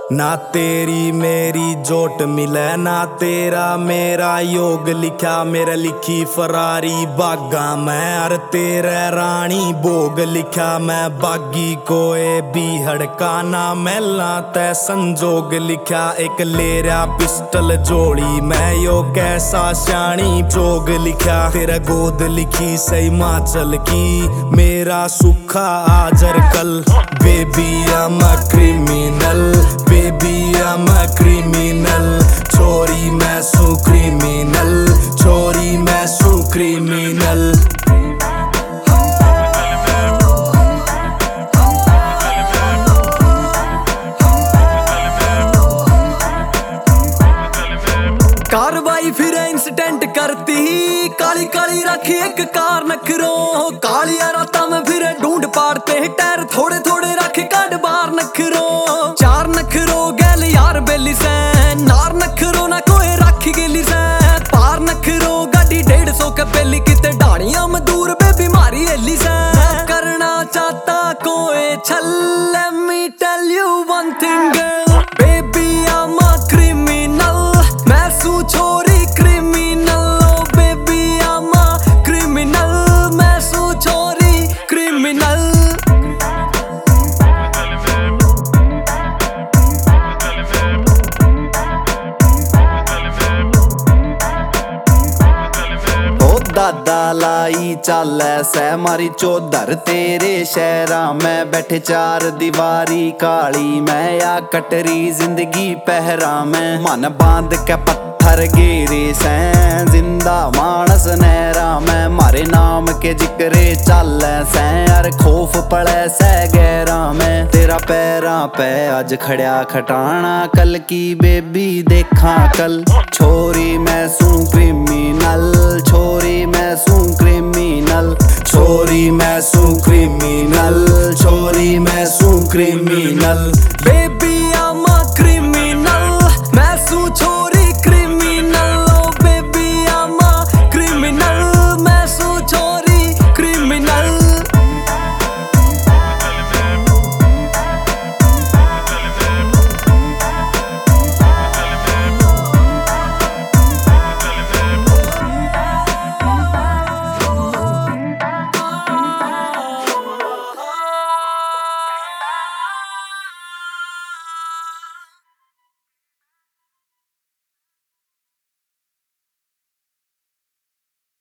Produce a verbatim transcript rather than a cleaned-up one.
ना तेरी मेरी जोट मिले ना तेरा मेरा योग लिखा मेरे लिखी फरारी बागा मैं अर तेरे रानी भोग लिखा मैं बागी कोए भी हड़का ना मैला तै संजोग लिखा एक लेरा पिस्टल जोड़ी मैं यो कैसा श्याणी जोग लिखा तेरा गोद लिखी सही माचल की मेरा सुखा आजर कल baby I'm a criminal Baby I'm a criminal छोरी मैं सू criminal छोरी मैं सू criminal कार्रवाई फिर इंसिडेंट करती काली काली रखी एक कार नखरो काली राता में फिर ढूंढ पाड़ते टायर थोड़े थोड़े रखे काट बार नखरो चार नखरो गैल यार बेली से नार नखरो ना कोई रखी गेली से पार नखरो गाड़ी डेढ़ सौ के बेली किते डाणिया में दूर बेबी मारी एली से करना चाहता कोई छल let me tell you one thing girl baby I'm a criminal मैं सू छोरी criminal oh baby I'm a criminal मैं सू छोरी क्रिमिनल दादा लाई चालै सै मारी चौधर तेरे शहरा में बैठे चार दीवारी काली मैं या कटरी जिंदगी पहरा में मन बांध के पत्थर गेरे सै जिंदा मानस नहरा में मारे नाम के जिक्रे चालै सै यार खौफ पड़े सै गहरा में तेरा पैरा पे आज खड़ा खटाना कल की बेबी देखा कल छोरी मैं